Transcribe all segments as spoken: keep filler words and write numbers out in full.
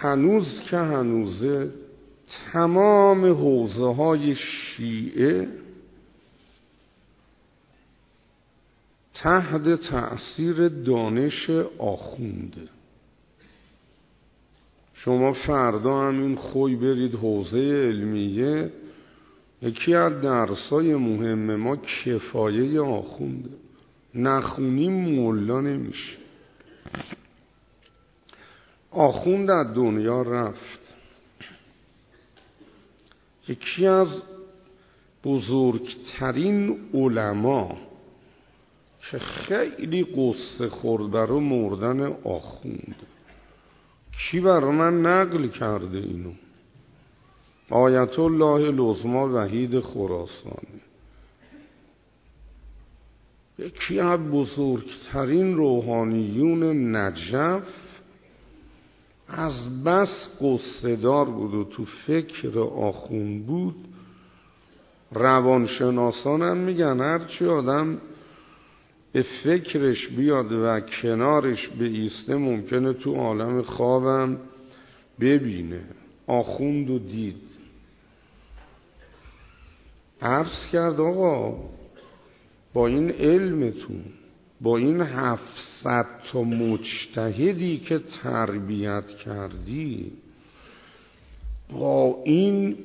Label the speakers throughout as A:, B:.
A: هنوز که هنوزه تمام حوزه های شیعه تحت تأثیر دانش آخونده. شما فردا همین خوی برید حوزه علمیه، یکی از درسای مهم ما کفایه آخونده، نخونی مولا نمیشه. آخوند از دنیا رفت. یکی از بزرگترین علما که خیلی قصه خورد برای مردن آخوند، کی برای من نقل کرده اینو؟ آیت الله العظمی وحید خراسانی، یکی از بزرگترین روحانیون نجف، از بس قصه دار بود و تو فکر آخوند بود. روانشناسان هم میگن هرچی آدم به فکرش بیاد و کنارش بایسته ممکنه تو عالم خوابم ببینه. آخوند و دید. عرض کرد آقا با این علمتون، با این هفتصد تا مجتهدی که تربیت کردی، با این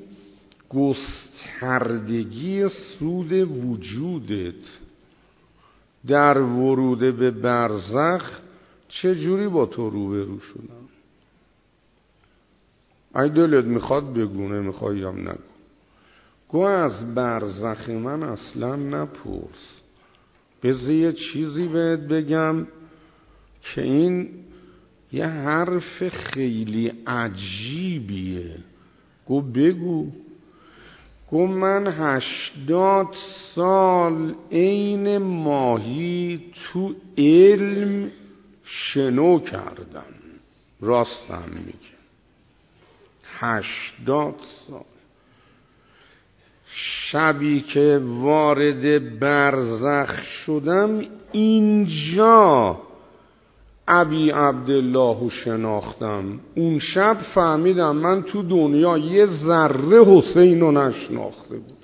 A: گستردگی سود وجودت در ورود به برزخ، چه جوری با تو روبرو شدم؟ ای دلت میخواد بگونه، میخوای هم نگو. گو از برزخ من اصلا نپرس، بذار یه چیزی بهت بگم که این یه حرف خیلی عجیبیه. گو بگو. گو من هشتاد سال عین ماهی تو علم شنو کردم. راستم میگه هشتاد سال. شبی که وارد برزخ شدم اینجا ابی عبدالله شناختم. اون شب فهمیدم من تو دنیا یه ذره حسین رو نشناخته بود.